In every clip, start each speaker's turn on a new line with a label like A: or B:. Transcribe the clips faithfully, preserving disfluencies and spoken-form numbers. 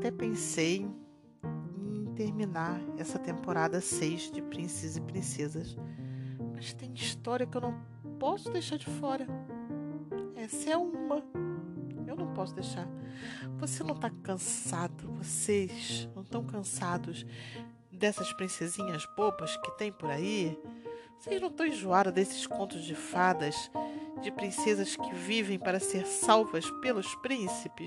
A: até pensei em terminar essa temporada seis de Príncipes e Princesas, mas tem história que eu não posso deixar de fora. Essa é uma. Eu não posso deixar. Você não está cansado? Vocês não estão cansados dessas princesinhas bobas que tem por aí? Vocês não estão enjoados desses contos de fadas, de princesas que vivem para ser salvas pelos príncipes?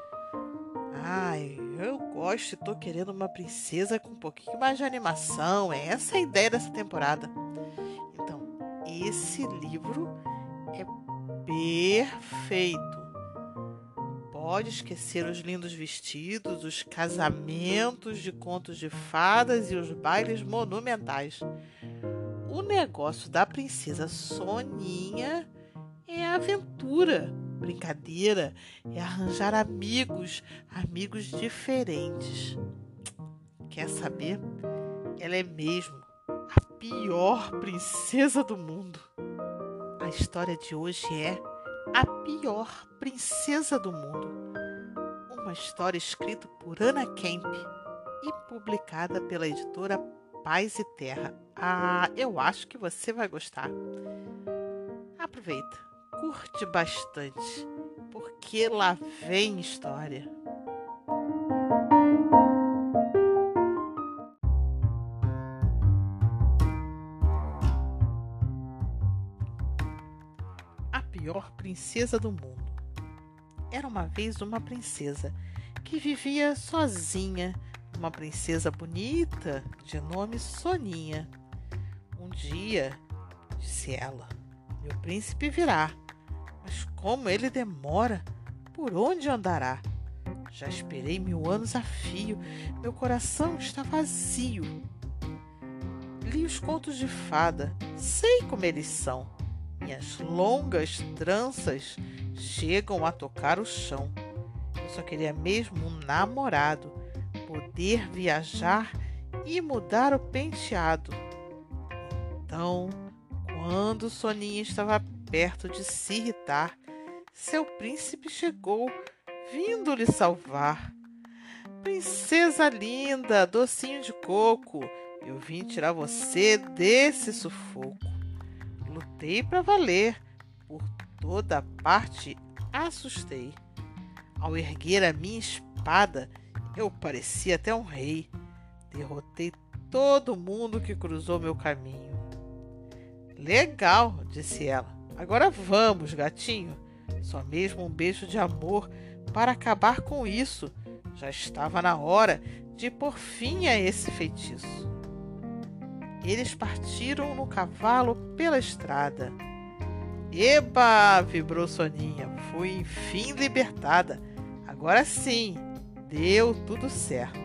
A: Ai, eu gosto e tô querendo uma princesa com um pouquinho mais de animação. É essa a ideia dessa temporada. Então, esse livro é perfeito. Pode esquecer os lindos vestidos, os casamentos de contos de fadas e os bailes monumentais. O negócio da princesa Soninha é a aventura, brincadeira, é arranjar amigos, amigos diferentes. Quer saber? Ela é mesmo a pior princesa do mundo. A história de hoje é A Pior Princesa do Mundo. Uma história escrita por Ana Kemp e publicada pela editora Paz e Terra. Ah, eu acho que você vai gostar. Aproveita, curte bastante, porque lá vem história. A Pior Princesa do Mundo. Era uma vez uma princesa que vivia sozinha, uma princesa bonita de nome Soninha. Um dia, disse ela, meu príncipe virá, mas como ele demora, por onde andará? Já esperei mil anos a fio, meu coração está vazio. Li os contos de fada, sei como eles são. Minhas longas tranças chegam a tocar o chão. Eu só queria mesmo um namorado, poder viajar e mudar o penteado. Então, quando Soninha estava perto de se irritar, seu príncipe chegou, vindo lhe salvar. Princesa linda, docinho de coco, eu vim tirar você desse sufoco. Lutei para valer, por toda parte assustei. Ao erguer a minha espada, eu parecia até um rei. Derrotei todo mundo que cruzou meu caminho. Legal, disse ela. Agora vamos, gatinho. Só mesmo um beijo de amor para acabar com isso. Já estava na hora de pôr fim a esse feitiço. Eles partiram no cavalo pela estrada. Eba! Vibrou Soninha. Fui enfim libertada. Agora sim, deu tudo certo.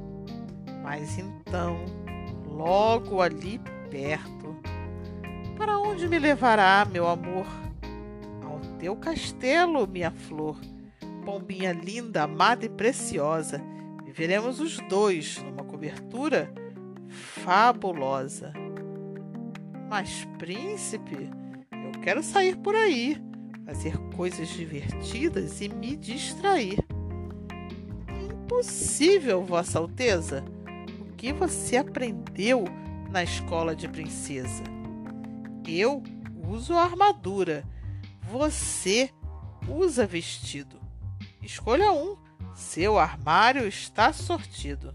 A: Mas então, logo ali perto, para onde me levará, meu amor? Ao teu castelo, minha flor. Pombinha linda, amada e preciosa. Viveremos os dois numa cobertura fabulosa. Mas, príncipe, eu quero sair por aí, fazer coisas divertidas e me distrair. Impossível, Vossa Alteza. O que você aprendeu na escola de princesa? Eu uso armadura. Você usa vestido. Escolha um. Seu armário está sortido.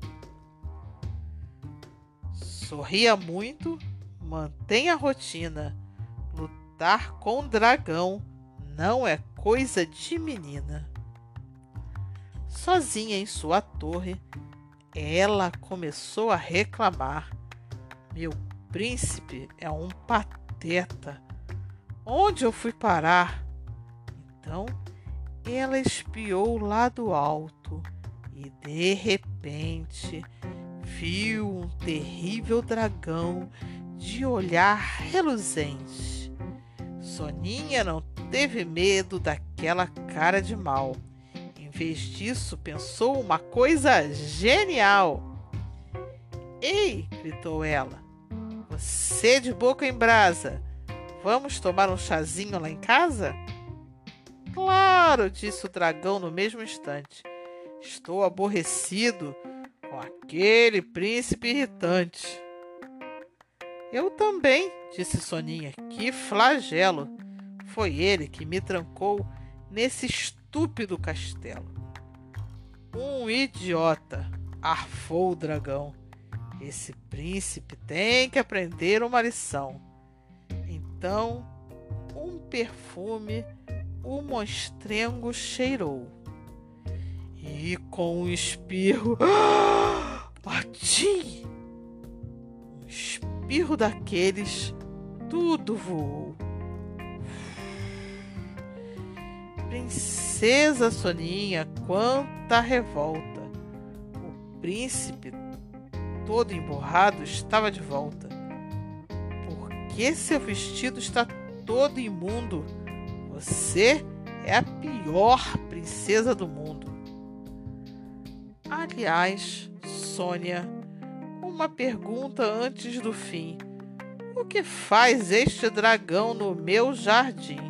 A: Sorria muito, mantenha a rotina. Lutar com dragão não é coisa de menina. Sozinha em sua torre, ela começou a reclamar. Meu príncipe é um pateta. Onde eu fui parar? Então, ela espiou lá do alto e, de repente, viu um terrível dragão de olhar reluzente. Soninha não teve medo daquela cara de mal. Em vez disso, pensou uma coisa genial. Ei, gritou ela, você de boca em brasa, vamos tomar um chazinho lá em casa? Claro, disse o dragão no mesmo instante. Estou aborrecido com aquele príncipe irritante. Eu também, disse Soninha. Que flagelo! Foi ele que me trancou nesse estúpido castelo. Um idiota, arfou o dragão. Esse príncipe tem que aprender uma lição. Então, um perfume o monstrengo cheirou. E com um espirro... Patim! Um espirro daqueles, tudo voou. Princesa Soninha, quanta revolta! O príncipe, todo emborrado, estava de volta. Por que seu vestido está todo imundo? Você é a pior princesa do mundo. Aliás, Sônia, uma pergunta antes do fim. O que faz este dragão no meu jardim?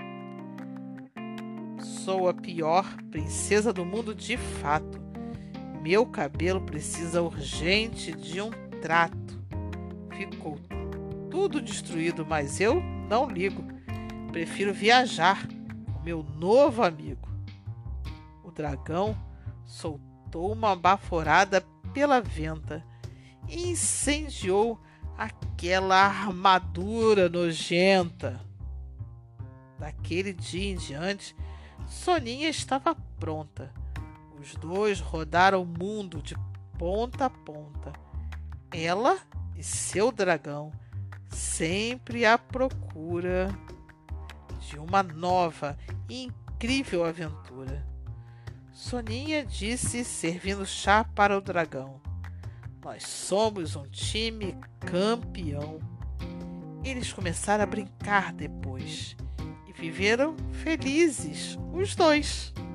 A: Sou a pior princesa do mundo de fato. Meu cabelo precisa urgente de um trato. Ficou tudo destruído, mas eu não ligo. Prefiro viajar com meu novo amigo. O dragão soltou uma baforada pela venta e incendiou aquela armadura nojenta. Daquele dia em diante, Soninha estava pronta. Os dois rodaram o mundo de ponta a ponta. Ela e seu dragão, sempre à procura de uma nova e incrível aventura. Soninha disse, servindo chá para o dragão: nós somos um time campeão. Eles começaram a brincar depois e viveram felizes, os dois.